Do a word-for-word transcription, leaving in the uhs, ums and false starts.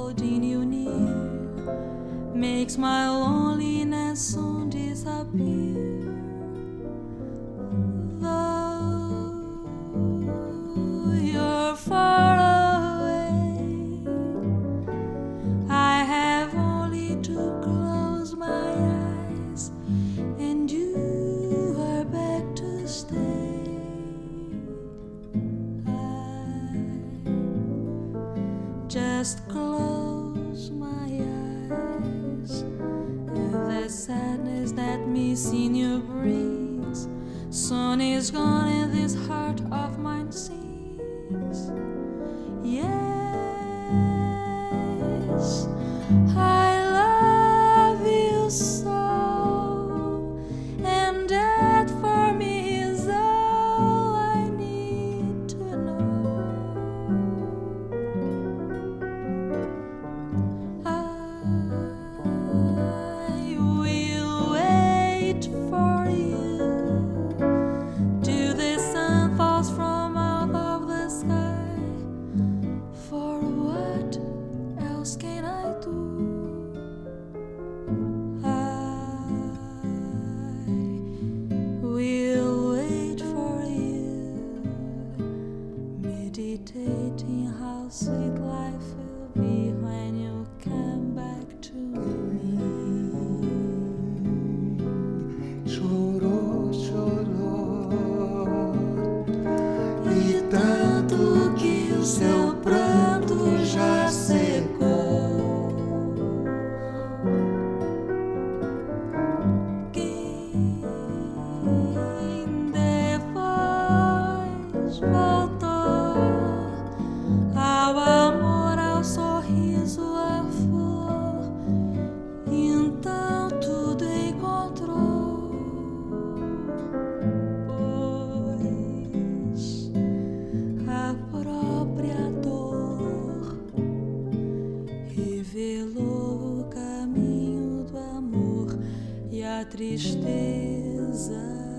holding you near makes my loneliness soon disappear. Though you're far away, I have only to close my eyes and you are back to stay. Just close my eyes, and the sadness that missing you brings soon is gone, and this heart of mine sings. Yes, I love you so, and that for me is all I need to know. I will wait for you till the sun falls from out of the sky. For what else can I do? I will wait for you, meditating how sweet life will be when you come back to me. Chorou, chorou, e tanto que o seu pranto já secou. Quem depois voltou ao amor, ao sorriso, à flor, então tudo encontrou. Pois a própria dor revelou o caminho do amor e a tristeza